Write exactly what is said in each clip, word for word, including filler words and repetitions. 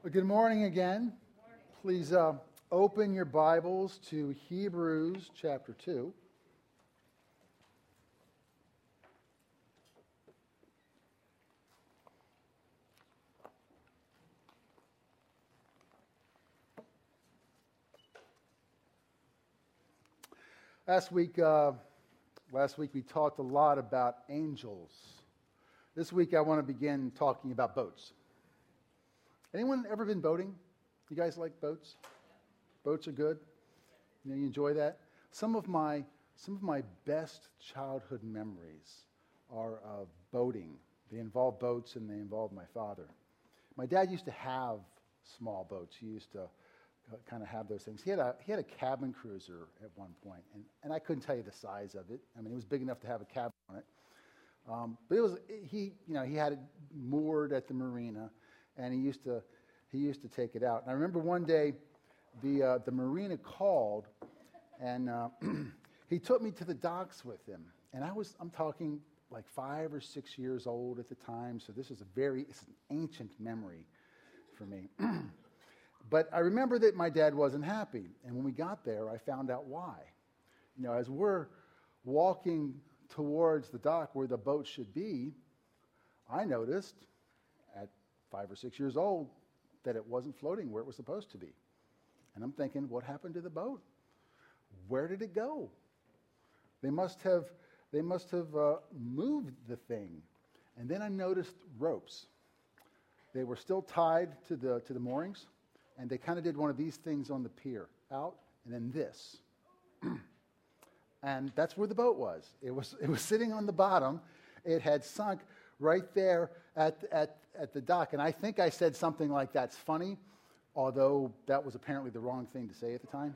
Well, good morning again. Please uh, open your Bibles to Hebrews chapter two. Last week, uh, last week we talked a lot about angels. This week I want to begin talking about boats. Anyone ever been boating? You guys like boats? Boats are good. You know, you enjoy that. Some of my some of my best childhood memories are of boating. They involve boats, and they involve my father. My dad used to have small boats. He used to uh, kind of have those things. He had a he had a cabin cruiser at one point, and and I couldn't tell you the size of it. I mean, it was big enough to have a cabin on it. Um, but it was he you know he had it moored at the marina. And he used to, he used to take it out. And I remember one day, the uh, the marina called, and uh, he took me to the docks with him. And I was, I'm talking like five or six years old at the time. So this is a very, it's an ancient memory for me. But I remember that my dad wasn't happy. And when we got there, I found out why. You know, as we're walking towards the dock where the boat should be, I noticed at five or six years old, that it wasn't floating where it was supposed to be. And I'm thinking, what happened to the boat? Where did it go? They must have, they must have uh, moved the thing. And then I noticed ropes. They were still tied to the to the moorings, and they kind of did one of these things on the pier, out, and then this. And that's where the boat was. It was it was sitting on the bottom. It had sunk right there at, at, at the dock. And I think I said something like, "That's funny," although that was apparently the wrong thing to say at the time.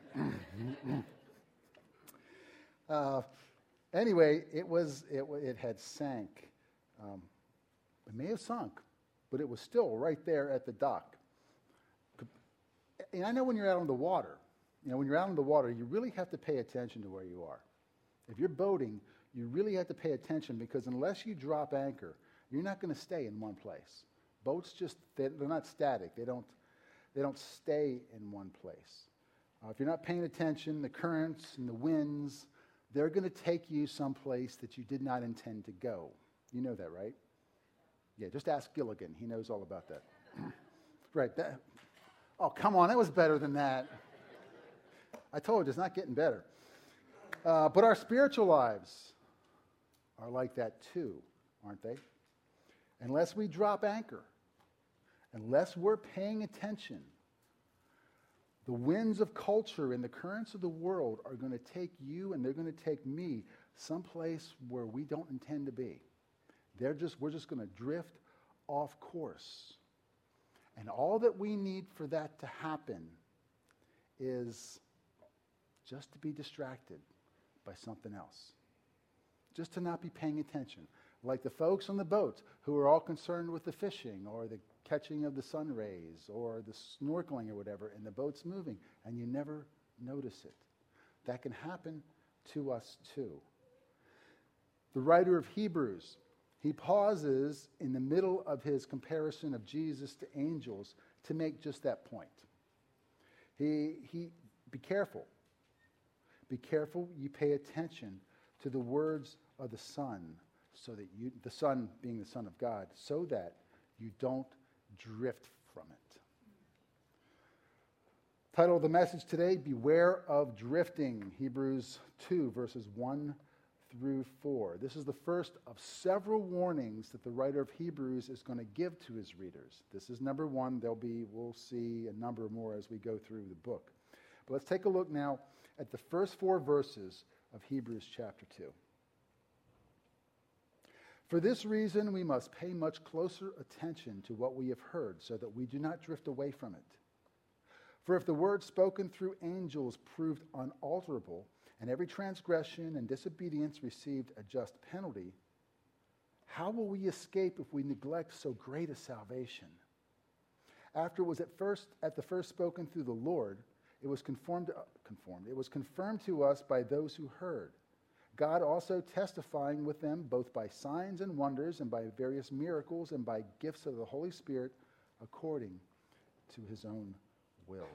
uh, anyway, it was it, it had sank. Um, it may have sunk, but it was still right there at the dock. And I know when you're out on the water, you know, when you're out on the water, you really have to pay attention to where you are. If you're boating, you really have to pay attention, because unless you drop anchor, you're not going to stay in one place. Boats just, they're not static. They don't, they don't stay in one place. Uh, if you're not paying attention, the currents and the winds, they're going to take you someplace that you did not intend to go. You know that, right? Yeah, just ask Gilligan. He knows all about that. Right. That, oh, come on. That was better than that. I told you, it's not getting better. Uh, but our spiritual lives are like that too, aren't they? Unless we drop anchor, unless we're paying attention, the winds of culture and the currents of the world are going to take you, and they're going to take me someplace where we don't intend to be. They're just, we're just going to drift off course. And all that we need for that to happen is just to be distracted by something else. Just to not be paying attention. Like the folks on the boats who are all concerned with the fishing or the catching of the sun rays or the snorkeling or whatever, and the boat's moving, and you never notice it. That can happen to us too. The writer of Hebrews, he pauses in the middle of his comparison of Jesus to angels to make just that point. He, he, be careful. Be careful you pay attention to the words of the Son, so that you, the Son being the Son of God, so that you don't drift from it. Title of the message today, Beware of Drifting, Hebrews two, verses one through four. This is the first of several warnings that the writer of Hebrews is going to give to his readers. This is number one. There'll be, we'll see a number more as we go through the book. But let's take a look now at the first four verses of Hebrews chapter two. For this reason, we must pay much closer attention to what we have heard, so that we do not drift away from it. For if the word spoken through angels proved unalterable, and every transgression and disobedience received a just penalty, how will we escape if we neglect so great a salvation? After it was at first at the first spoken through the Lord, it was conformed, uh, conformed. It was confirmed to us by those who heard. God also testifying with them both by signs and wonders and by various miracles and by gifts of the Holy Spirit according to his own will.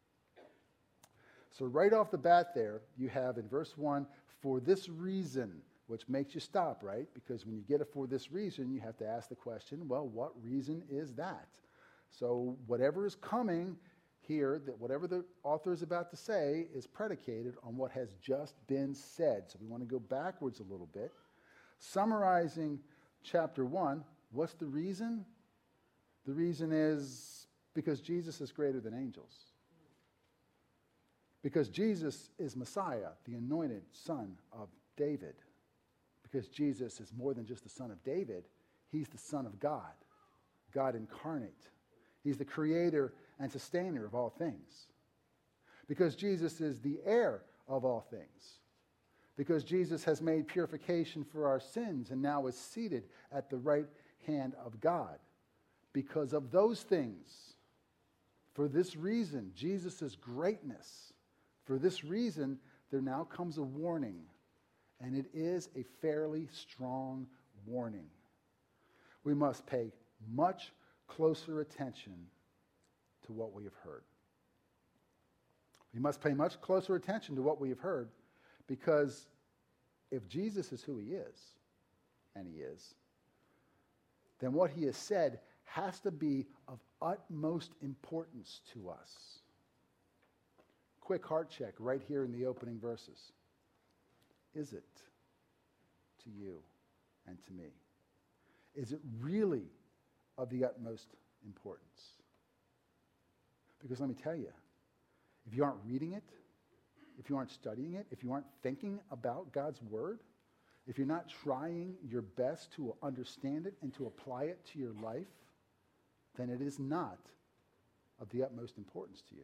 So right off the bat there, you have in verse one, for this reason, which makes you stop, right? Because when you get it for this reason, you have to ask the question, well, what reason is that? So whatever is coming here, that whatever the author is about to say is predicated on what has just been said. So we want to go backwards a little bit. Summarizing chapter one, what's the reason? The reason is because Jesus is greater than angels. Because Jesus is Messiah, the anointed son of David. Because Jesus is more than just the son of David. He's the Son of God, God incarnate. He's the creator and sustainer of all things. Because Jesus is the heir of all things. Because Jesus has made purification for our sins and now is seated at the right hand of God. Because of those things, for this reason, Jesus' greatness, for this reason, there now comes a warning. And it is a fairly strong warning. We must pay much closer attention to what we have heard. We must pay much closer attention to what we have heard, because if Jesus is who he is, and he is, then what he has said has to be of utmost importance to us. Quick heart check right here in the opening verses. Is it to you and to me? Is it really of the utmost importance? Because let me tell you, if you aren't reading it, if you aren't studying it, if you aren't thinking about God's word, if you're not trying your best to understand it and to apply it to your life, then it is not of the utmost importance to you.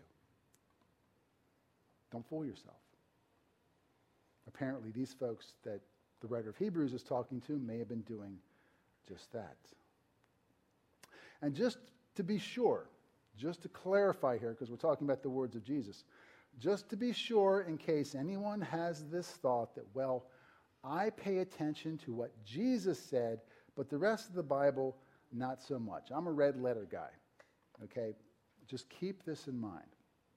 Don't fool yourself. Apparently, these folks that the writer of Hebrews is talking to may have been doing just that. And just to be sure, just to clarify here, because we're talking about the words of Jesus, just to be sure, in case anyone has this thought that, well, I pay attention to what Jesus said, but the rest of the Bible, not so much. I'm a red letter guy, okay? Just keep this in mind.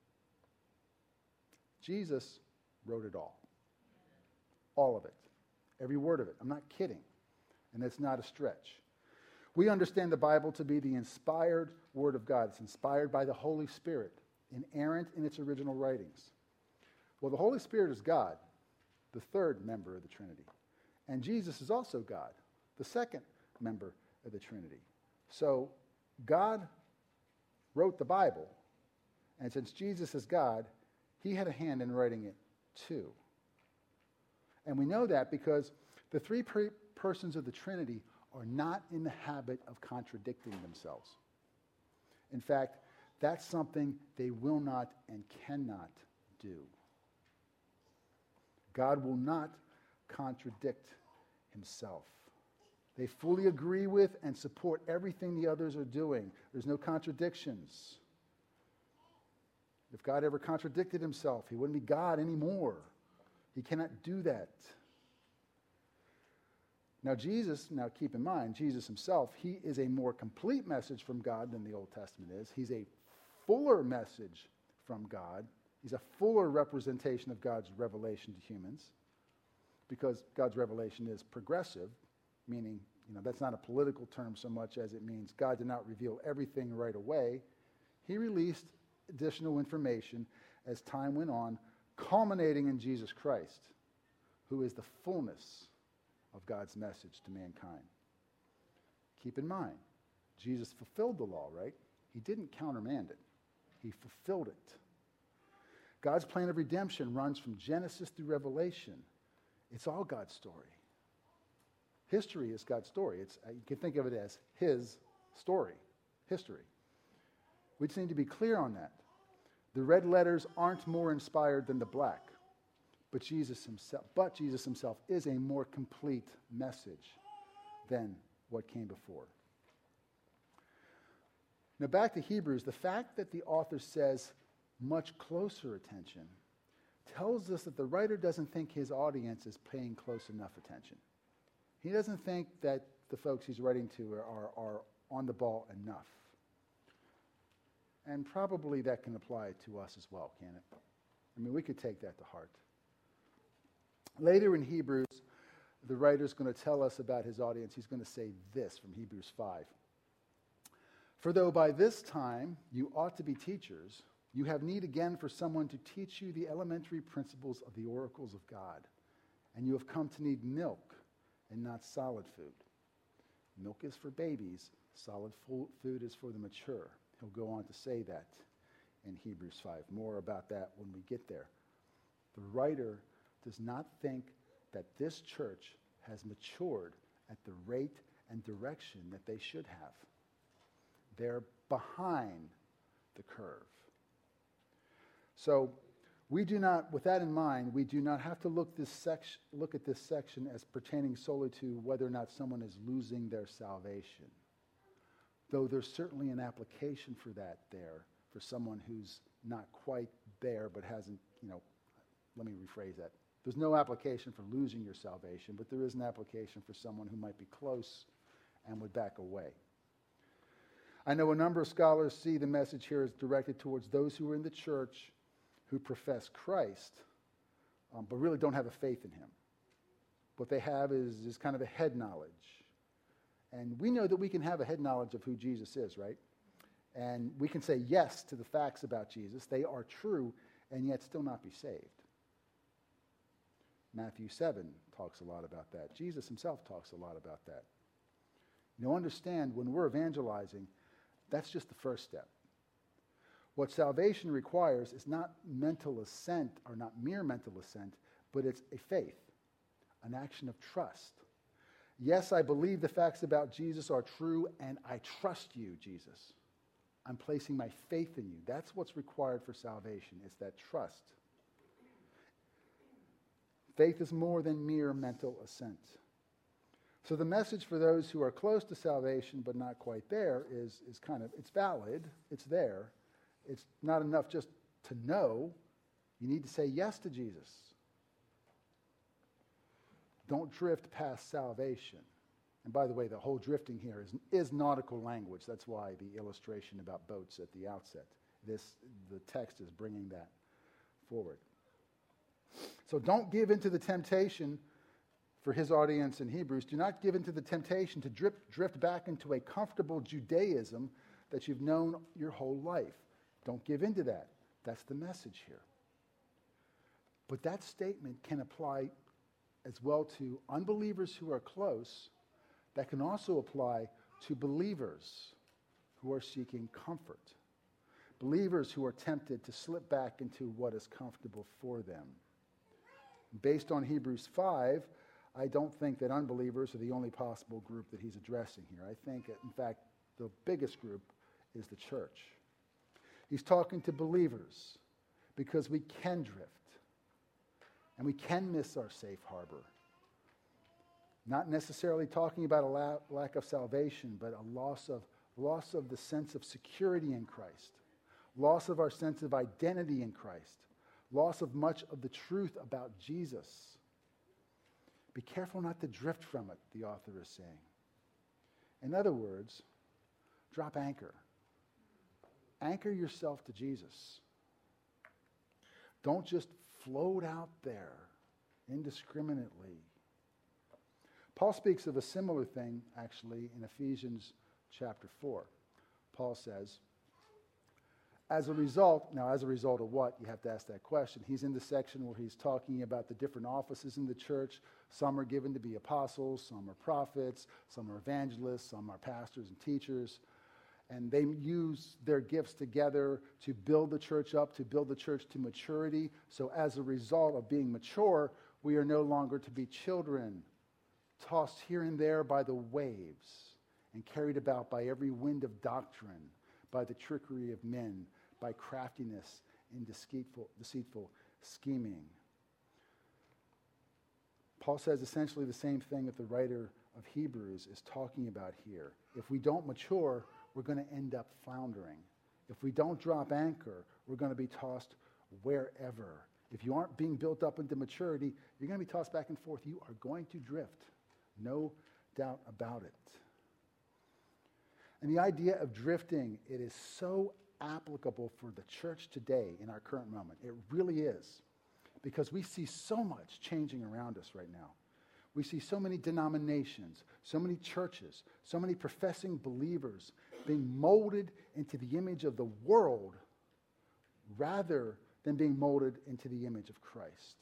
Jesus wrote it all. All of it. Every word of it. I'm not kidding. And that's not a stretch. We understand the Bible to be the inspired Word of God. It's inspired by the Holy Spirit, inerrant in its original writings. Well, the Holy Spirit is God, the third member of the Trinity. And Jesus is also God, the second member of the Trinity. So God wrote the Bible, and since Jesus is God, he had a hand in writing it too. And we know that because the three per- persons of the Trinity are not in the habit of contradicting themselves. In fact, that's something they will not and cannot do. God will not contradict himself. They fully agree with and support everything the others are doing. There's no contradictions. If God ever contradicted himself, he wouldn't be God anymore. He cannot do that. Now Jesus, now keep in mind, Jesus himself, he is a more complete message from God than the Old Testament is. He's a fuller message from God. He's a fuller representation of God's revelation to humans, because God's revelation is progressive, meaning, you know, that's not a political term so much as it means God did not reveal everything right away. He released additional information as time went on, culminating in Jesus Christ, who is the fullness of God's message to mankind. Keep in mind, Jesus fulfilled the law, right? He didn't countermand it. He fulfilled it. God's plan of redemption runs from Genesis through Revelation. It's all God's story. History is God's story. It's, you can think of it as his story, history. We just need to be clear on that. The red letters aren't more inspired than the black, but Jesus himself, but Jesus himself is a more complete message than what came before. Now back to Hebrews, the fact that the author says much closer attention tells us that the writer doesn't think his audience is paying close enough attention. He doesn't think that the folks he's writing to are, are, are on the ball enough. And probably that can apply to us as well, can it? I mean, we could take that to heart. Later in Hebrews, the writer's going to tell us about his audience. He's going to say this from Hebrews five. For though by this time you ought to be teachers, you have need again for someone to teach you the elementary principles of the oracles of God. And you have come to need milk and not solid food. Milk is for babies. Solid food is for the mature. He'll go on to say that in Hebrews five. More about that when we get there. The writer does not think that this church has matured at the rate and direction that they should have. They're behind the curve. So we do not, with that in mind, we do not have to look this section, look at this section as pertaining solely to whether or not someone is losing their salvation. Though there's certainly an application for that there, for someone who's not quite there but hasn't, you know, let me rephrase that. There's no application for losing your salvation, but there is an application for someone who might be close and would back away. I know a number of scholars see the message here as directed towards those who are in the church who profess Christ, um, but really don't have a faith in him. What they have is, is kind of a head knowledge. And we know that we can have a head knowledge of who Jesus is, right? And we can say yes to the facts about Jesus. They are true, and yet still not be saved. Matthew seven talks a lot about that. Jesus himself talks a lot about that. You know, understand, when we're evangelizing, that's just the first step. What salvation requires is not mental assent, or not mere mental assent, but it's a faith, an action of trust. Yes, I believe the facts about Jesus are true, and I trust you, Jesus. I'm placing my faith in you. That's what's required for salvation, is that trust. Faith is more than mere mental assent. So the message for those who are close to salvation but not quite there is, is kind of, it's valid, it's there. It's not enough just to know. You need to say yes to Jesus. Don't drift past salvation. And by the way, the whole drifting here is, is nautical language. That's why the illustration about boats at the outset. This, the text is bringing that forward. So don't give into the temptation, for his audience in Hebrews, do not give into the temptation to drift, drift back into a comfortable Judaism that you've known your whole life. Don't give into that. That's the message here. But that statement can apply as well to unbelievers who are close. That can also apply to believers who are seeking comfort. Believers who are tempted to slip back into what is comfortable for them. Based on Hebrews five, I don't think that unbelievers are the only possible group that he's addressing here. I think, in fact, the biggest group is the church. He's talking to believers because we can drift and we can miss our safe harbor. Not necessarily talking about a la- lack of salvation, but a loss of, loss of the sense of security in Christ, loss of our sense of identity in Christ, loss of much of the truth about Jesus. Be careful not to drift from it, the author is saying. In other words, drop anchor. Anchor yourself to Jesus. Don't just float out there indiscriminately. Paul speaks of a similar thing, actually, in Ephesians chapter four. Paul says, as a result, now as a result of what? You have to ask that question. He's in the section where he's talking about the different offices in the church. Some are given to be apostles, some are prophets, some are evangelists, some are pastors and teachers. And they use their gifts together to build the church up, to build the church to maturity. So as a result of being mature, we are no longer to be children, tossed here and there by the waves and carried about by every wind of doctrine, by the trickery of men, by craftiness and deceitful, deceitful scheming. Paul says essentially the same thing that the writer of Hebrews is talking about here. If we don't mature, we're going to end up floundering. If we don't drop anchor, we're going to be tossed wherever. If you aren't being built up into maturity, you're going to be tossed back and forth. You are going to drift. No doubt about it. And the idea of drifting, it is so applicable for the church today in our current moment. It really is. Because we see so much changing around us right now. We see so many denominations, so many churches, so many professing believers being molded into the image of the world rather than being molded into the image of Christ.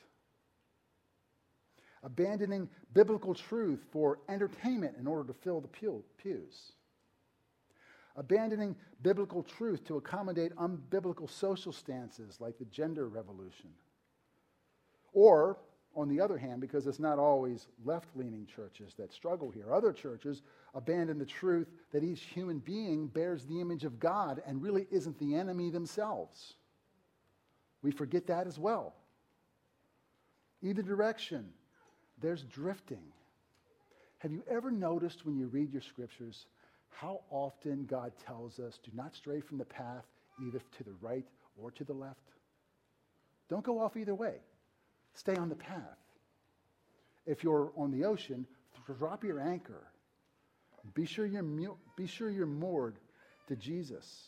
Abandoning biblical truth for entertainment in order to fill the pew, pews. Abandoning biblical truth to accommodate unbiblical social stances like the gender revolution. Or, on the other hand, because it's not always left-leaning churches that struggle here, other churches abandon the truth that each human being bears the image of God and really isn't the enemy themselves. We forget that as well. Either direction, there's drifting. Have you ever noticed when you read your scriptures how often God tells us do not stray from the path either to the right or to the left? Don't go off either way. Stay on the path. If you're on the ocean, drop your anchor. Be sure you're mu- be sure you're moored to Jesus.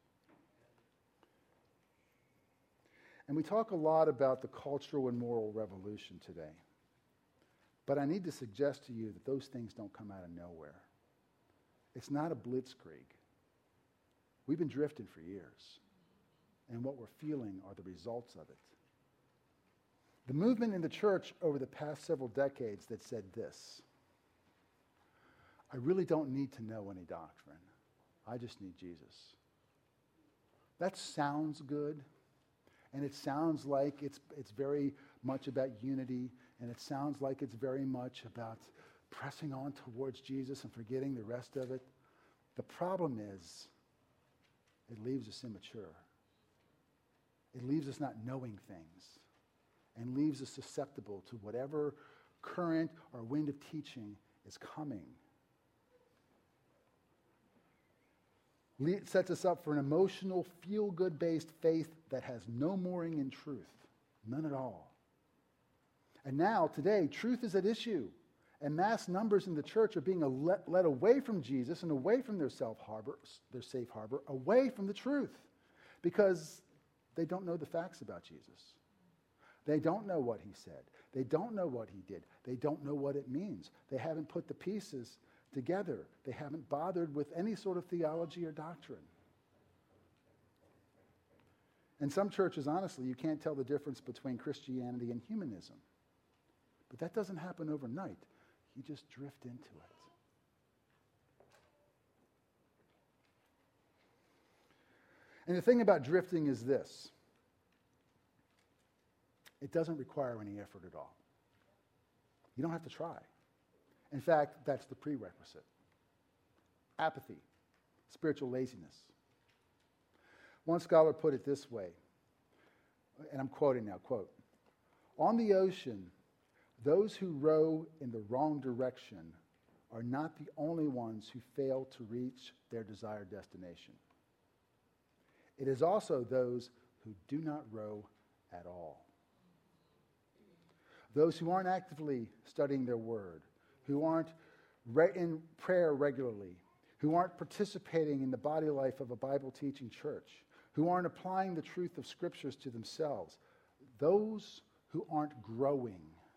And we talk a lot about the cultural and moral revolution today. But I need to suggest to you that those things don't come out of nowhere. It's not a blitzkrieg. We've been drifting for years. And what we're feeling are the results of it. The movement in the church over the past several decades that said this: I really don't need to know any doctrine. I just need Jesus. That sounds good, and it sounds like it's, it's very much about unity, and it sounds like it's very much about pressing on towards Jesus and forgetting the rest of it. The problem is, it leaves us immature. It leaves us not knowing things, and leaves us susceptible to whatever current or wind of teaching is coming. It sets us up for an emotional, feel-good based faith that has no mooring in truth. None at all. And now, today, truth is at issue. And mass numbers in the church are being led away from Jesus and away from their self harbor, their safe harbor, away from the truth. Because they don't know the facts about Jesus. They don't know what he said. They don't know what he did. They don't know what it means. They haven't put the pieces together. They haven't bothered with any sort of theology or doctrine. In some churches, honestly, you can't tell the difference between Christianity and humanism. But that doesn't happen overnight. You just drift into it. And the thing about drifting is this: it doesn't require any effort at all. You don't have to try. In fact, that's the prerequisite. Apathy, spiritual laziness. One scholar put it this way, and I'm quoting now, quote, "On the ocean, those who row in the wrong direction are not the only ones who fail to reach their desired destination. It is also those who do not row at all. Those who aren't actively studying their word, who aren't re- in prayer regularly, who aren't participating in the body life of a Bible-teaching church, who aren't applying the truth of scriptures to themselves, those who aren't growing,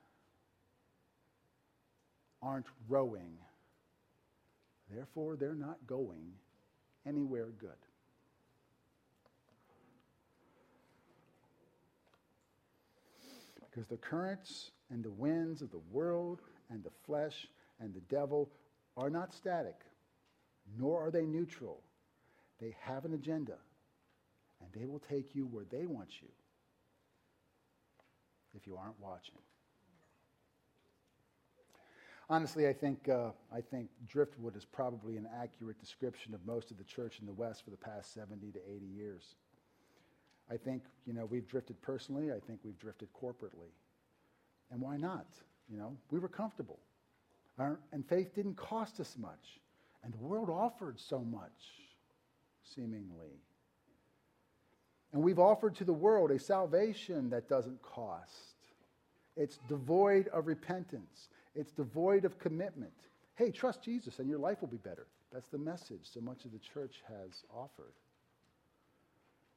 aren't rowing. Therefore, they're not going anywhere good." Because the currents and the winds of the world and the flesh and the devil are not static, nor are they neutral. They have an agenda, and they will take you where they want you if you aren't watching. Honestly, I think uh, I think driftwood is probably an accurate description of most of the church in the West for the past seventy to eighty years. I think, you know, we've drifted personally. I think we've drifted corporately. And why not? You know, we were comfortable. Our, and faith didn't cost us much. And the world offered so much, seemingly. And we've offered to the world a salvation that doesn't cost. It's devoid of repentance. It's devoid of commitment. Hey, trust Jesus and your life will be better. That's the message so much of the church has offered.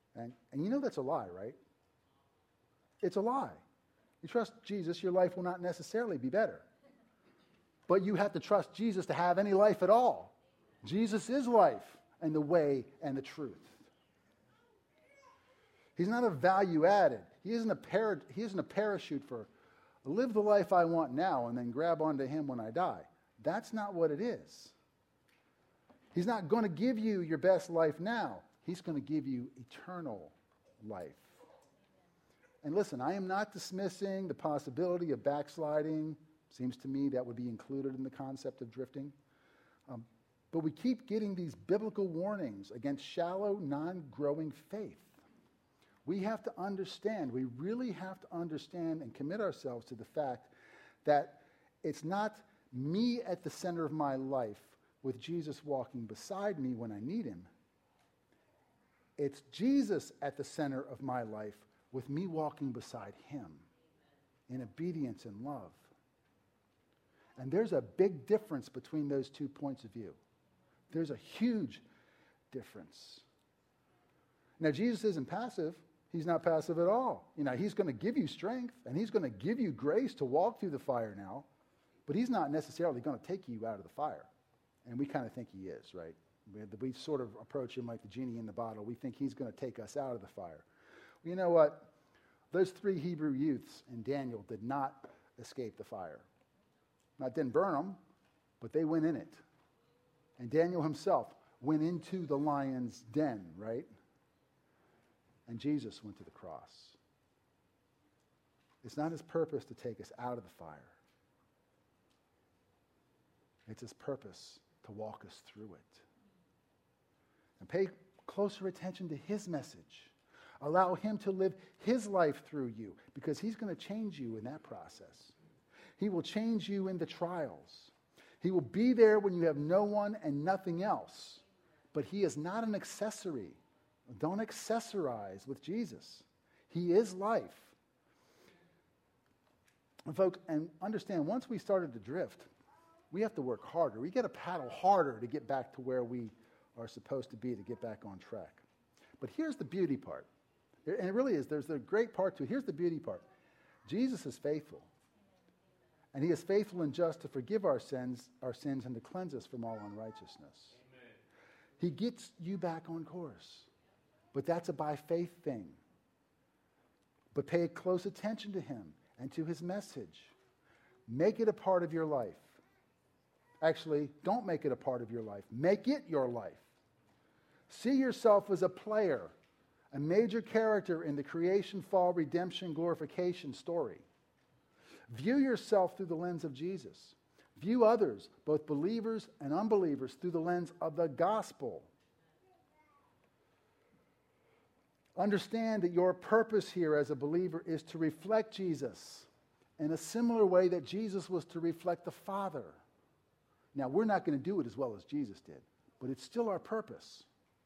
And, and you know that's a lie, right? It's a lie. You trust Jesus, your life will not necessarily be better. But you have to trust Jesus to have any life at all. Jesus is life and the way and the truth. He's not a value added. He isn't a, para, he isn't a parachute for live the life I want now and then grab onto him when I die. That's not what it is. He's not going to give you your best life now. He's going to give you eternal life. And listen, I am not dismissing the possibility of backsliding. Seems to me that would be included in the concept of drifting. Um, but we keep getting these biblical warnings against shallow, non-growing faith. We have to understand, we really have to understand and commit ourselves to the fact that it's not me at the center of my life with Jesus walking beside me when I need him. It's Jesus at the center of my life with me walking beside him in obedience and love. And there's a big difference between those two points of view. There's a huge difference. Now, Jesus isn't passive. He's not passive at all. You know, he's going to give you strength, and he's going to give you grace to walk through the fire now, but he's not necessarily going to take you out of the fire. And we kind of think he is, right? We, we sort of approach him like the genie in the bottle. We think he's going to take us out of the fire. Well, you know what? Those three Hebrew youths in Daniel did not escape the fire. Now, it didn't burn them, but they went in it. And Daniel himself went into the lion's den, right? And Jesus went to the cross. It's not his purpose to take us out of the fire. It's his purpose to walk us through it. And pay closer attention to his message. Allow him to live his life through you, because he's going to change you in that process. He will change you in the trials. He will be there when you have no one and nothing else. But he is not an accessory. Don't accessorize with Jesus. He is life. And folks, and understand, once we started to drift, we have to work harder. We got to paddle harder to get back to where we are supposed to be, to get back on track. But here's the beauty part. And it really is. There's the great part to it. Here's the beauty part. Jesus is faithful. And he is faithful and just to forgive our sins, our sins and to cleanse us from all unrighteousness. Amen. He gets you back on course. But that's a by faith thing. But pay close attention to him and to his message. Make it a part of your life. Actually, don't make it a part of your life. Make it your life. See yourself as a player, a major character in the creation, fall, redemption, glorification story. View yourself through the lens of Jesus. View others, both believers and unbelievers, through the lens of the gospel. Understand that your purpose here as a believer is to reflect Jesus in a similar way that Jesus was to reflect the Father. Now, we're not going to do it as well as Jesus did, but it's still our purpose.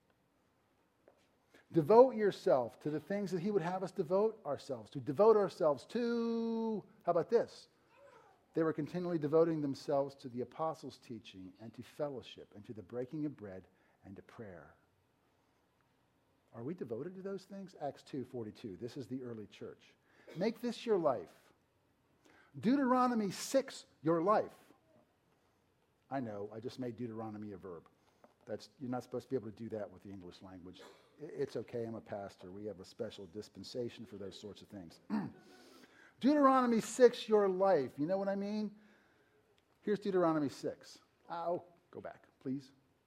Devote yourself to the things that he would have us devote ourselves to. Devote ourselves to, how about this? They were continually devoting themselves to the apostles' teaching and to fellowship and to the breaking of bread and to prayer. Are we devoted to those things? Acts two forty-two. This is the early church. Make this your life. Deuteronomy six, your life. I know, I just made Deuteronomy a verb. That's, you're not supposed to be able to do that with the English language. It's okay, I'm a pastor. We have a special dispensation for those sorts of things. Deuteronomy six, your life. You know what I mean? Here's Deuteronomy six. Oh, go back, please.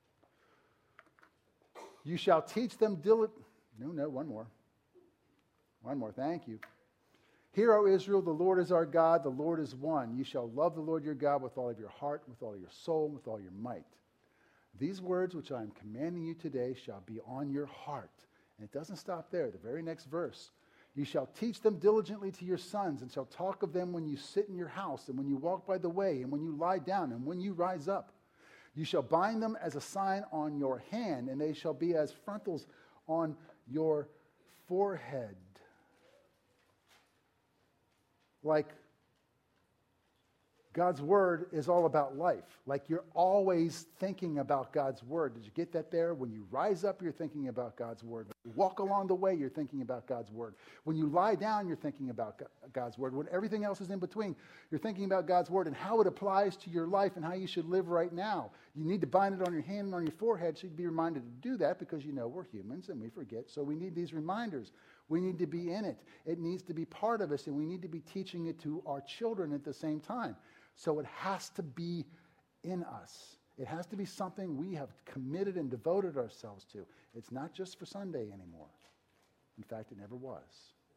You shall teach them diligently. No, no, one more. One more, thank you. Hear, O Israel, the Lord is our God, the Lord is one. You shall love the Lord your God with all of your heart, with all your soul, with all your might. These words which I am commanding you today shall be on your heart. And it doesn't stop there. The very next verse. You shall teach them diligently to your sons, and shall talk of them when you sit in your house, and when you walk by the way, and when you lie down, and when you rise up. You shall bind them as a sign on your hand, and they shall be as frontals on your forehead. Like God's word is all about life. Like you're always thinking about God's word. Did you get that there? When you rise up, you're thinking about God's word. When you walk along the way, you're thinking about God's word. When you lie down, you're thinking about God's word. When everything else is in between, you're thinking about God's word and how it applies to your life and how you should live right now. You need to bind it on your hand and on your forehead so you can be reminded to do that, because you know we're humans and we forget. So we need these reminders. We need to be in it. It needs to be part of us, and we need to be teaching it to our children at the same time. So it has to be in us. It has to be something we have committed and devoted ourselves to. It's not just for Sunday anymore. In fact, it never was.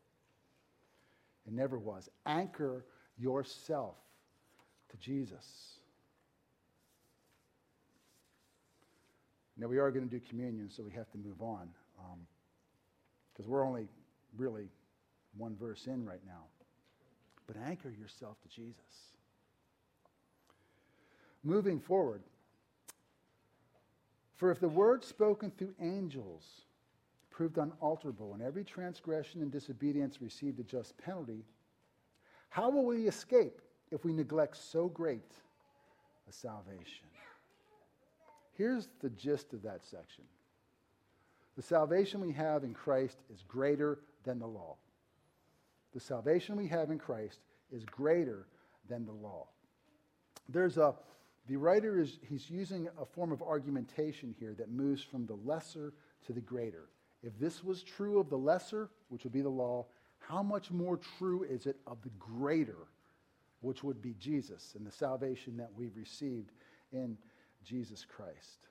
It never was. Anchor yourself to Jesus. Now, we are going to do communion, so we have to move on, because um, we're only really one verse in right now. But anchor yourself to Jesus. Moving forward, for if the word spoken through angels proved unalterable, and every transgression and disobedience received a just penalty, how will we escape if we neglect so great a salvation? Here's the gist of that section. The salvation we have in Christ is greater than the law. The salvation we have in Christ is greater than the law. There's a The writer is he's using a form of argumentation here that moves from the lesser to the greater. If this was true of the lesser, which would be the law, how much more true is it of the greater, which would be Jesus and the salvation that we've received in Jesus Christ?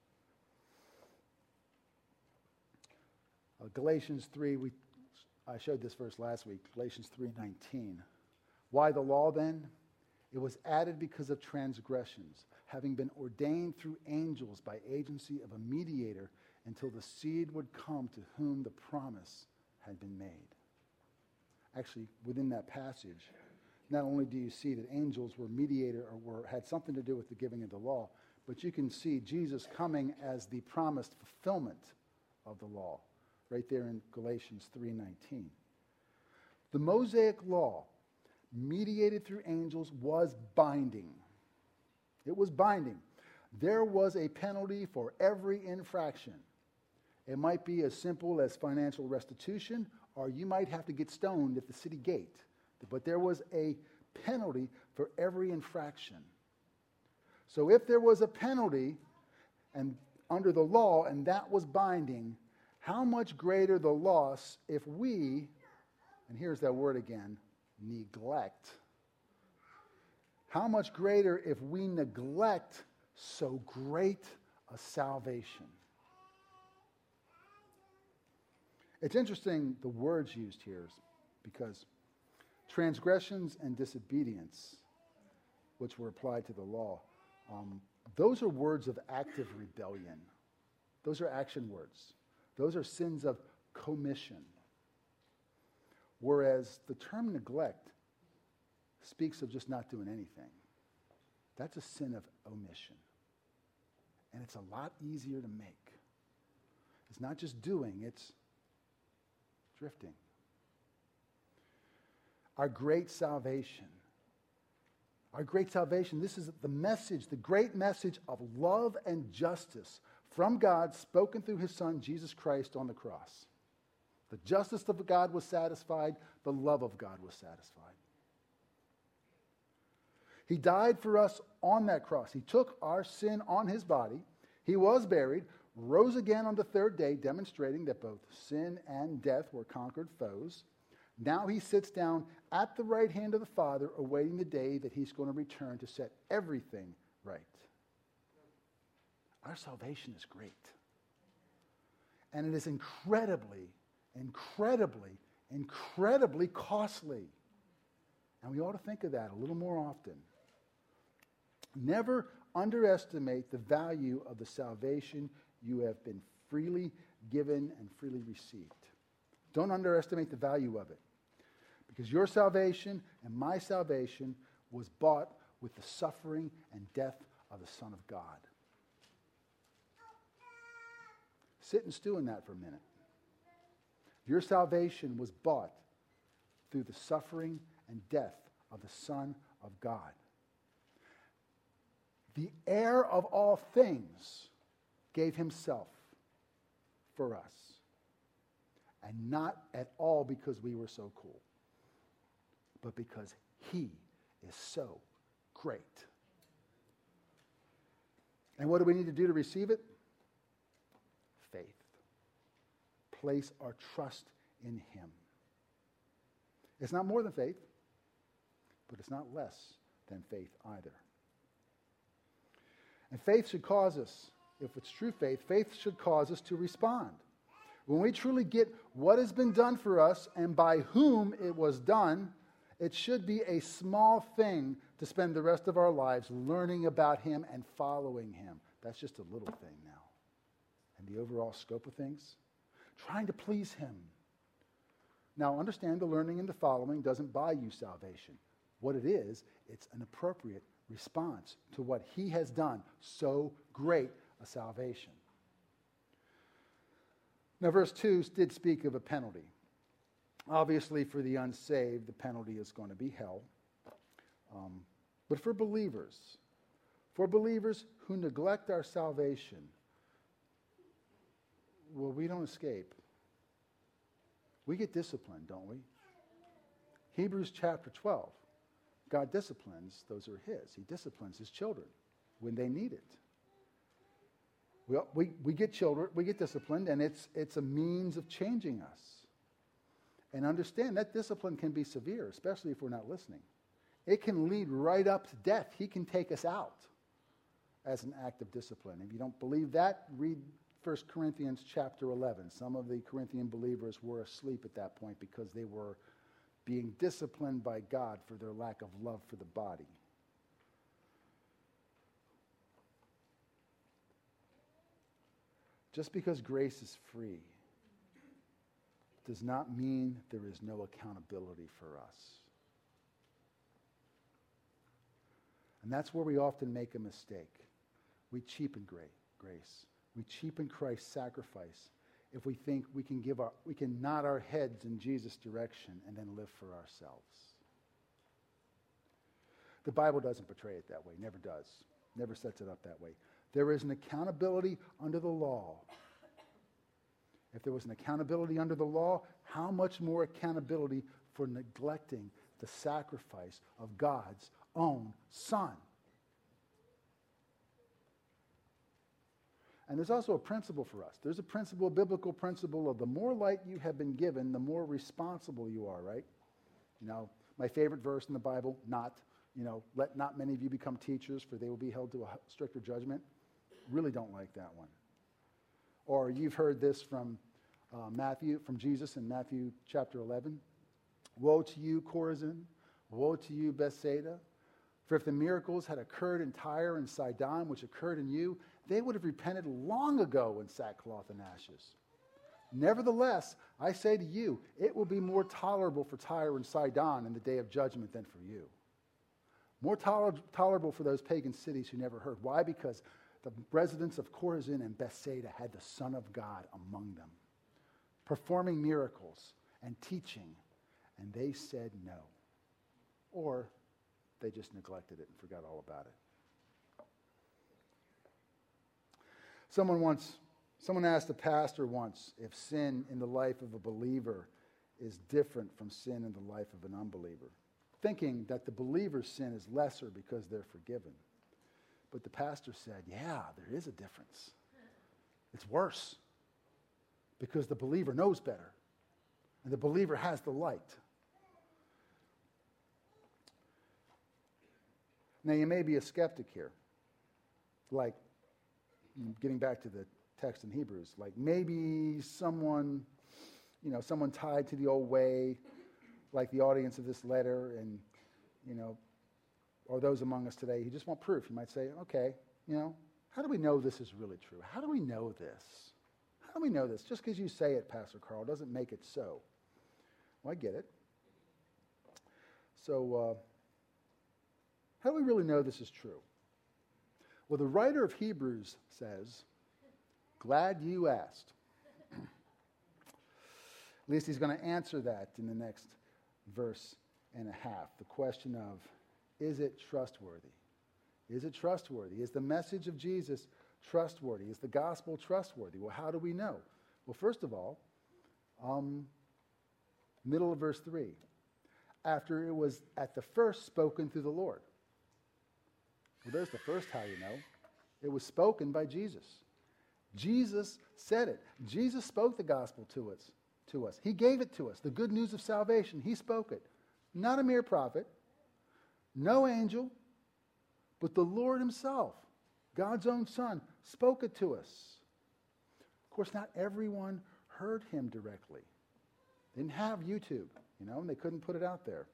Uh, Galatians three, we I showed this verse last week, Galatians three nineteen. Why the law then? It was added because of transgressions, having been ordained through angels by agency of a mediator until the seed would come to whom the promise had been made. Actually, within that passage, not only do you see that angels were mediator or were, had something to do with the giving of the law, but you can see Jesus coming as the promised fulfillment of the law, right there in Galatians three nineteen. The Mosaic law, mediated through angels, was binding. It was binding. There was a penalty for every infraction. It might be as simple as financial restitution, or you might have to get stoned at the city gate. But there was a penalty for every infraction. So if there was a penalty and under the law, and that was binding, how much greater the loss if we, and here's that word again, neglect. How much greater if we neglect so great a salvation? It's interesting the words used here, because transgressions and disobedience, which were applied to the law, um, those are words of active rebellion. Those are action words. Those are sins of commission. Whereas the term neglect speaks of just not doing anything. That's a sin of omission. And it's a lot easier to make. It's not just doing, it's drifting. Our great salvation. Our great salvation, this is the message, the great message of love and justice from God spoken through his Son, Jesus Christ, on the cross. The justice of God was satisfied. The love of God was satisfied. He died for us on that cross. He took our sin on his body. He was buried, rose again on the third day, demonstrating that both sin and death were conquered foes. Now he sits down at the right hand of the Father, awaiting the day that he's going to return to set everything right. Our salvation is great. And it is incredibly incredibly, incredibly costly. And we ought to think of that a little more often. Never underestimate the value of the salvation you have been freely given and freely received. Don't underestimate the value of it. Because your salvation and my salvation was bought with the suffering and death of the Son of God. Sit and stew in that for a minute. Your salvation was bought through the suffering and death of the Son of God. the heir of all things, gave himself for us. And not at all because we were so cool, but because he is so great. And what do we need to do to receive it? Faith. Place our trust in him. It's not more than faith, but it's not less than faith either. And faith should cause us, if it's true faith, faith should cause us to respond. When we truly get what has been done for us and by whom it was done, it should be a small thing to spend the rest of our lives learning about him and following him. That's just a little thing now. And the overall scope of things, trying to please him. Now, understand the learning and the following doesn't buy you salvation. What it is, it's an appropriate response to what he has done. So great a salvation. Now, verse two did speak of a penalty. Obviously, for the unsaved, the penalty is going to be hell. Um, but for believers, for believers who neglect our salvation, well, we don't escape. We get disciplined, don't we? Hebrews chapter twelve. God disciplines those who are his. He disciplines his children when they need it. We, we, we get children, we get disciplined, and it's, it's a means of changing us. And understand that discipline can be severe, especially if we're not listening. It can lead right up to death. He can take us out as an act of discipline. If you don't believe that, read First Corinthians chapter eleven. Some of the Corinthian believers were asleep at that point because they were being disciplined by God for their lack of love for the body. Just because grace is free does not mean there is no accountability for us. And that's where we often make a mistake. We cheapen grace. We cheapen Christ's sacrifice if we think we can give our, we can nod our heads in Jesus' direction and then live for ourselves. The Bible doesn't portray it that way. Never does. Never sets it up that way. There is an accountability under the law. If there was an accountability under the law, how much more accountability for neglecting the sacrifice of God's own Son? And there's also a principle for us. There's a principle, a biblical principle of the more light you have been given, the more responsible you are, right? You know, my favorite verse in the Bible, not, you know, let not many of you become teachers, for they will be held to a stricter judgment. Really don't like that one. Or you've heard this from uh, Matthew, from Jesus in Matthew chapter eleven. Woe to you, Chorazin. Woe to you, Bethsaida. For if the miracles had occurred in Tyre and Sidon, which occurred in you, they would have repented long ago in sackcloth and ashes. Nevertheless, I say to you, it will be more tolerable for Tyre and Sidon in the day of judgment than for you. More toler- tolerable for those pagan cities who never heard. Why? Because the residents of Chorazin and Bethsaida had the Son of God among them, performing miracles and teaching, and they said no. Or they just neglected it and forgot all about it. Someone once, someone asked a pastor once if sin in the life of a believer is different from sin in the life of an unbeliever, thinking that the believer's sin is lesser because they're forgiven. But the pastor said, yeah, there is a difference. It's worse because the believer knows better and the believer has the light. Now, you may be a skeptic here, like, getting back to the text in Hebrews, like maybe someone, you know, someone tied to the old way, like the audience of this letter, and, you know, or those among us today who just want proof. You might say, okay, you know, how do we know this is really true? How do we know this? How do we know this? Just because you say it, Pastor Carl, doesn't make it so. Well, I get it. So, uh, how do we really know this is true? Well, the writer of Hebrews says, glad you asked. At least he's going to answer that in the next verse and a half. The question of, is it trustworthy? Is it trustworthy? Is the message of Jesus trustworthy? Is the gospel trustworthy? Well, how do we know? Well, first of all, um, middle of verse three. After it was at the first spoken through the Lord. Well, there's the first how you know. It was spoken by Jesus. Jesus said it. Jesus spoke the gospel to us. To us. He gave it to us. The good news of salvation. He spoke it. Not a mere prophet. No angel. But the Lord himself, God's own Son, spoke it to us. Of course, not everyone heard him directly. They didn't have YouTube, you know, and they couldn't put it out there.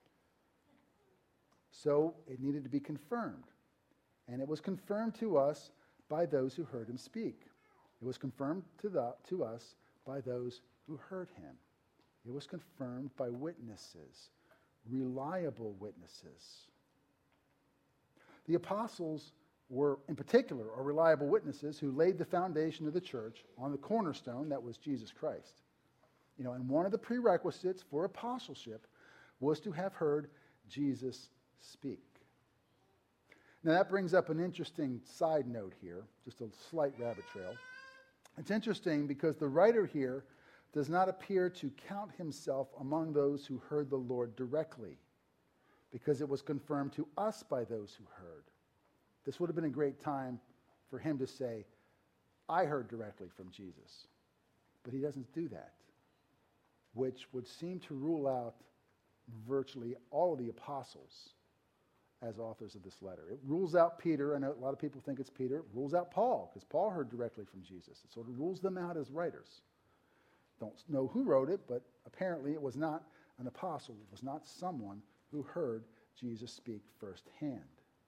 So it needed to be confirmed. And it was confirmed to us by those who heard him speak. It was confirmed to, the, to us by those who heard him. It was confirmed by witnesses, reliable witnesses. The apostles were, in particular, are reliable witnesses who laid the foundation of the church on the cornerstone that was Jesus Christ. You know, and one of the prerequisites for apostleship was to have heard Jesus speak. Now that brings up an interesting side note here, just a slight rabbit trail. It's interesting because the writer here does not appear to count himself among those who heard the Lord directly, because it was confirmed to us by those who heard. This would have been a great time for him to say, I heard directly from Jesus. But he doesn't do that, which would seem to rule out virtually all of the apostles as authors of this letter. It rules out Peter. I know a lot of people think it's Peter. It rules out Paul, because Paul heard directly from Jesus. It sort of rules them out as writers. Don't know who wrote it, but apparently it was not an apostle. It was not someone who heard Jesus speak firsthand.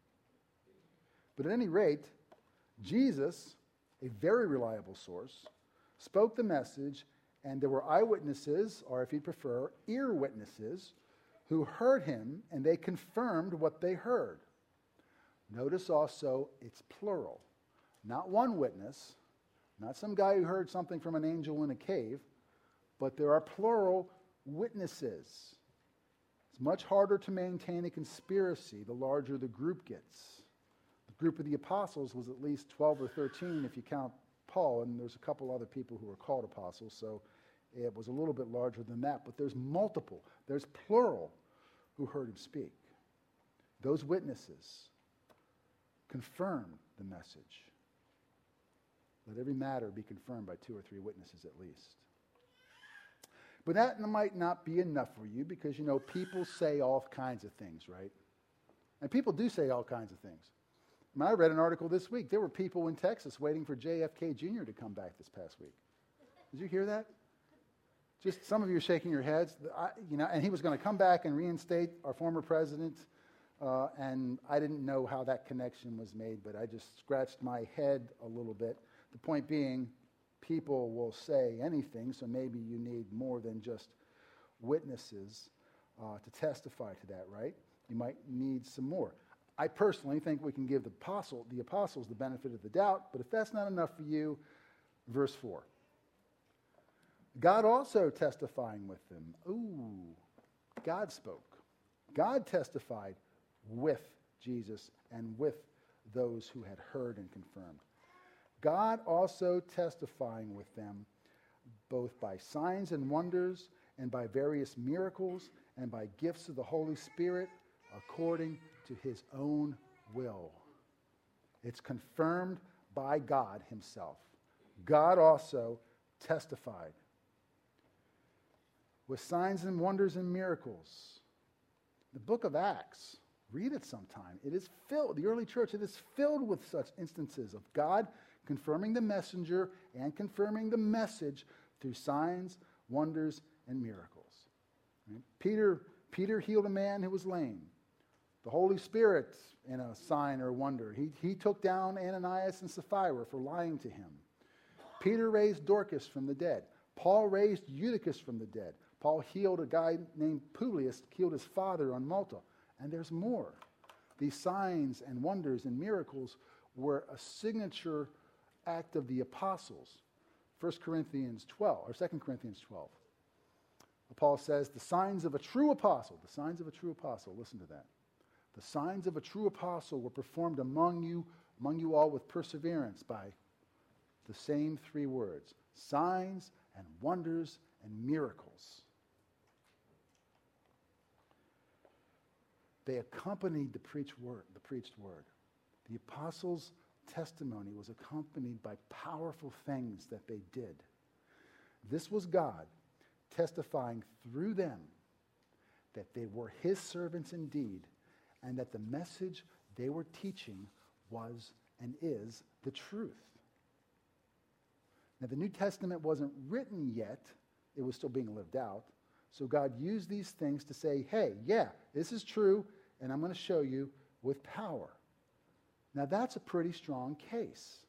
But at any rate, Jesus, a very reliable source, spoke the message, and there were eyewitnesses, or if you prefer, ear witnesses, who heard him, and they confirmed what they heard. Notice also it's plural. Not one witness, not some guy who heard something from an angel in a cave, but there are plural witnesses. It's much harder to maintain a conspiracy the larger the group gets. The group of the apostles was at least twelve or thirteen if you count Paul, and there's a couple other people who were called apostles, so it was a little bit larger than that. But there's multiple, there's plural who heard him speak. Those witnesses confirm the message. Let every matter be confirmed by two or three witnesses at least. But that might not be enough for you because, you know, people say all kinds of things, right? And people do say all kinds of things. I, mean, I read an article this week. There were people in Texas waiting for J F K Junior to come back this past week. Did you hear that? Just some of you are shaking your heads. I, you know, and he was going to come back and reinstate our former president, uh, and I didn't know how that connection was made, but I just scratched my head a little bit. The point being, people will say anything, so maybe you need more than just witnesses uh, to testify to that, right? You might need some more. I personally think we can give the apostle, the apostles the benefit of the doubt, but if that's not enough for you, verse four. God also testifying with them. Ooh, God spoke. God testified with Jesus and with those who had heard and confirmed. God also testifying with them both by signs and wonders and by various miracles and by gifts of the Holy Spirit according to his own will. It's confirmed by God himself. God also testified with signs and wonders and miracles. The book of Acts, read it sometime. It is filled, the early church, it is filled with such instances of God confirming the messenger and confirming the message through signs, wonders, and miracles. Right? Peter, Peter healed a man who was lame. The Holy Spirit in a sign or wonder. He, he took down Ananias and Sapphira for lying to him. Peter raised Dorcas from the dead. Paul raised Eutychus from the dead. Paul healed a guy named Publius, killed his father on Malta. And there's more. These signs and wonders and miracles were a signature act of the apostles. First Corinthians twelve, or Second Corinthians twelve. Paul says, the signs of a true apostle, the signs of a true apostle, listen to that. The signs of a true apostle were performed among you, among you all with perseverance by the same three words, signs and wonders and miracles. They accompanied the preached word, the preached word. The apostles' testimony was accompanied by powerful things that they did. This was God testifying through them that they were his servants indeed, and that the message they were teaching was and is the truth. Now, the New Testament wasn't written yet. It was still being lived out. So God used these things to say, hey, yeah, this is true, and I'm going to show you with power. Now, that's a pretty strong case.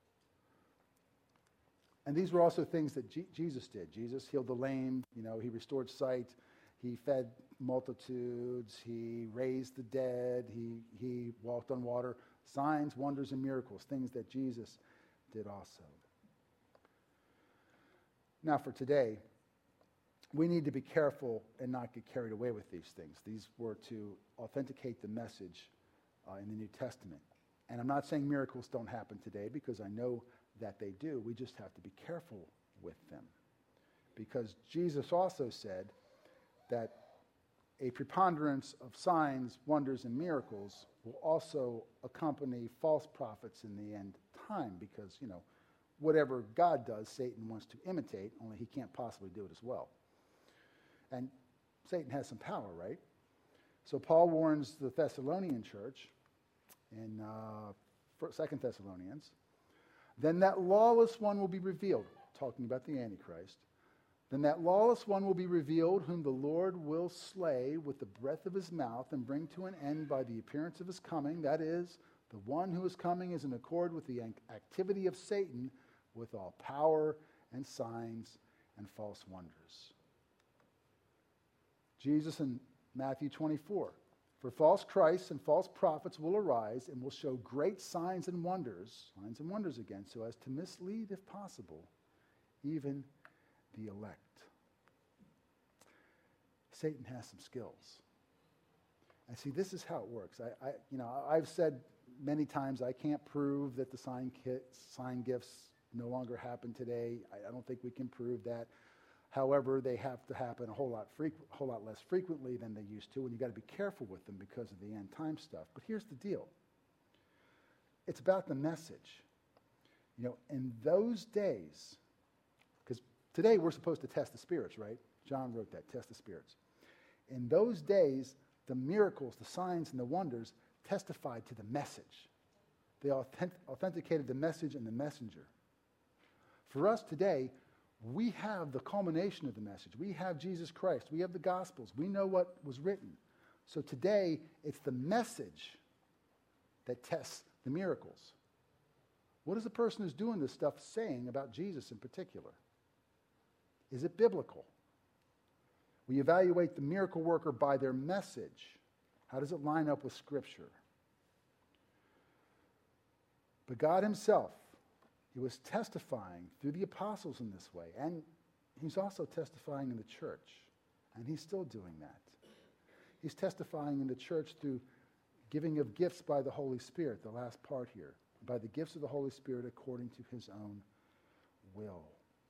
And these were also things that G- Jesus did. Jesus healed the lame. You know, he restored sight. He fed multitudes. He raised the dead. He, he walked on water. Signs, wonders, and miracles, things that Jesus did also. Now, for today, we need to be careful and not get carried away with these things. These were to authenticate the message uh, in the New Testament. And I'm not saying miracles don't happen today, because I know that they do. We just have to be careful with them. Because Jesus also said that a preponderance of signs, wonders, and miracles will also accompany false prophets in the end time, because, you know, whatever God does, Satan wants to imitate, only he can't possibly do it as well. And Satan has some power, right? So Paul warns the Thessalonian church in uh, Second Thessalonians, then that lawless one will be revealed, talking about the Antichrist. Then that lawless one will be revealed, whom the Lord will slay with the breath of his mouth and bring to an end by the appearance of his coming. That is, the one who is coming is in accord with the activity of Satan, with all power and signs and false wonders. Jesus in Matthew twenty-four, for false Christs and false prophets will arise and will show great signs and wonders, signs and wonders again, so as to mislead, if possible, even the elect. Satan has some skills. And see, this is how it works. I, I you know, I've said many times I can't prove that the sign kits, sign gifts no longer happen today. I, I don't think we can prove that. However, they have to happen a whole lot frequ- whole lot less frequently than they used to, and you've got to be careful with them because of the end time stuff. But here's the deal. It's about the message. You know, in those days, because today we're supposed to test the spirits, right? John wrote that, test the spirits. In those days, the miracles, the signs, and the wonders testified to the message. They authentic- authenticated the message and the messenger. For us today, we have the culmination of the message. We have Jesus Christ. We have the Gospels. We know what was written. So today, it's the message that tests the miracles. What is the person who's doing this stuff saying about Jesus in particular? Is it biblical? We evaluate the miracle worker by their message. How does it line up with Scripture? But God himself, he was testifying through the apostles in this way, and he's also testifying in the church, and he's still doing that. He's testifying in the church through giving of gifts by the Holy Spirit, the last part here, by the gifts of the Holy Spirit according to his own will.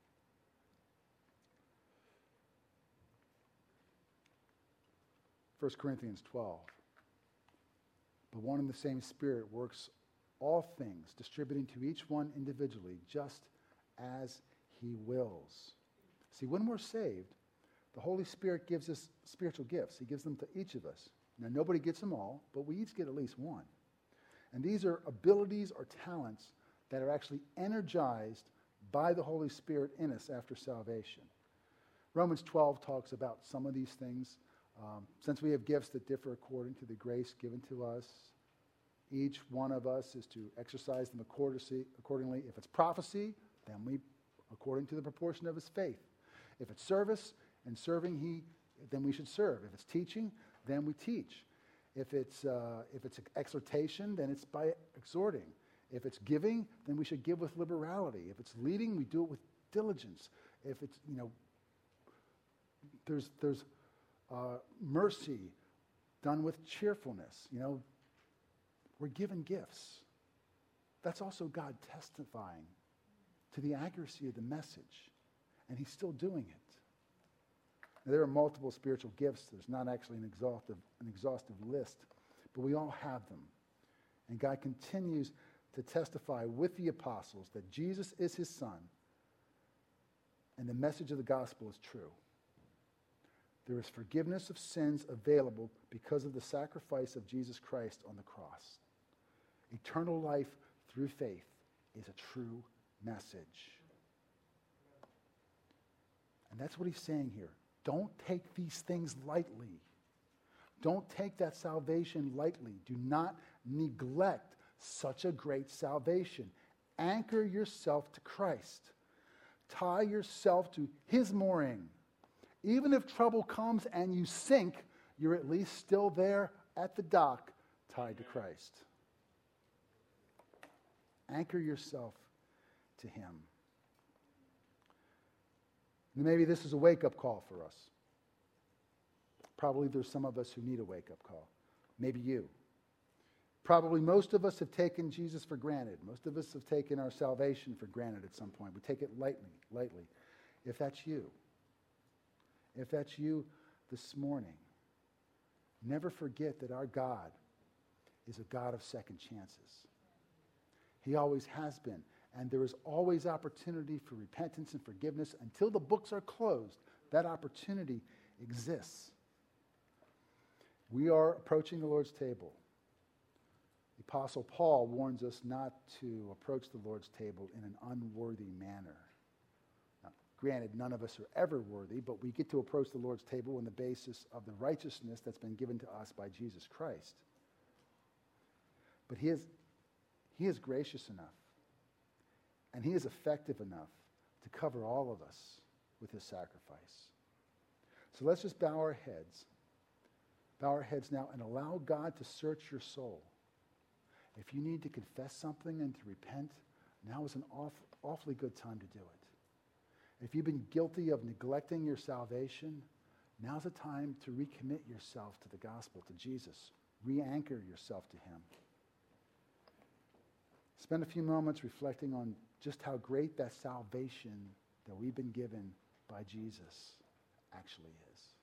First Corinthians twelve. But one and the same Spirit works all things, distributing to each one individually, just as he wills. See, when we're saved, the Holy Spirit gives us spiritual gifts. He gives them to each of us. Now, nobody gets them all, but we each get at least one. And these are abilities or talents that are actually energized by the Holy Spirit in us after salvation. Romans twelve talks about some of these things. Um, since we have gifts that differ according to the grace given to us, each one of us is to exercise them accordingly. If it's prophecy, then we, according to the proportion of his faith. If it's service and serving, he, then we should serve. If it's teaching, then we teach. If it's uh, if it's exhortation, then it's by exhorting. If it's giving, then we should give with liberality. If it's leading, we do it with diligence. If it's, you know, there's there's uh, mercy, done with cheerfulness. You know, we're given gifts. That's also God testifying to the accuracy of the message, and he's still doing it. Now, there are multiple spiritual gifts. There's not actually an exhaustive, an exhaustive list, but we all have them. And God continues to testify with the apostles that Jesus is his Son, and the message of the gospel is true. There is forgiveness of sins available because of the sacrifice of Jesus Christ on the cross. Eternal life through faith is a true message. And that's what he's saying here. Don't take these things lightly. Don't take that salvation lightly. Do not neglect such a great salvation. Anchor yourself to Christ. Tie yourself to his mooring. Even if trouble comes and you sink, you're at least still there at the dock, tied to Christ. Anchor yourself to him. And maybe this is a wake-up call for us. Probably there's some of us who need a wake-up call. Maybe you. Probably most of us have taken Jesus for granted. Most of us have taken our salvation for granted at some point. We take it lightly, lightly. If that's you, if that's you this morning, never forget that our God is a God of second chances. He always has been. And there is always opportunity for repentance and forgiveness. Until the books are closed, that opportunity exists. We are approaching the Lord's table. The Apostle Paul warns us not to approach the Lord's table in an unworthy manner. Now, granted, none of us are ever worthy, but we get to approach the Lord's table on the basis of the righteousness that's been given to us by Jesus Christ. But he is, he is gracious enough, and he is effective enough to cover all of us with his sacrifice. So let's just bow our heads. Bow our heads now and allow God to search your soul. If you need to confess something and to repent, now is an awful, awfully good time to do it. If you've been guilty of neglecting your salvation, now's the time to recommit yourself to the gospel, to Jesus. Re-anchor yourself to him. Spend a few moments reflecting on just how great that salvation that we've been given by Jesus actually is.